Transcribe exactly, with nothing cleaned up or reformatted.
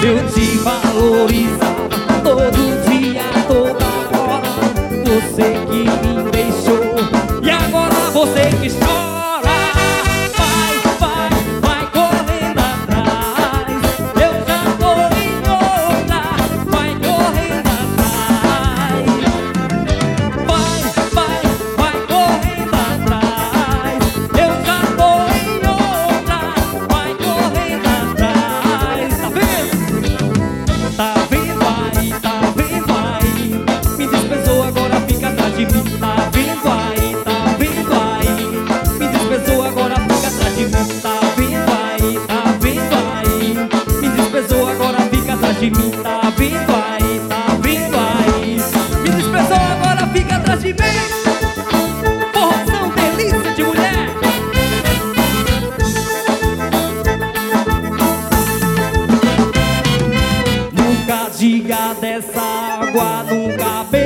Eu te valorizava todo dia, toda hora. Você que me deixou e agora você que chora. Vai, vai, vai correndo atrás. Eu já tô em outra. Vai correndo atrás. Vai, vai, vai correndo atrás. Eu já tô em outra. Vai correndo atrás. Tá vendo? Tá vendo aí, tá vendo aí? Me desprezou, agora fica atrás de mim. Tá vendo aí, tá vendo aí? Me desprezou, agora fica atrás de mim. Tá vendo aí, tá vendo aí? Me desprezou, agora fica atrás de mim. Tá vendo aí, tá vendo aí? Me desprezou, agora fica atrás de mim. Porção delícia de mulher. Nunca diga dessa água, nunca beba.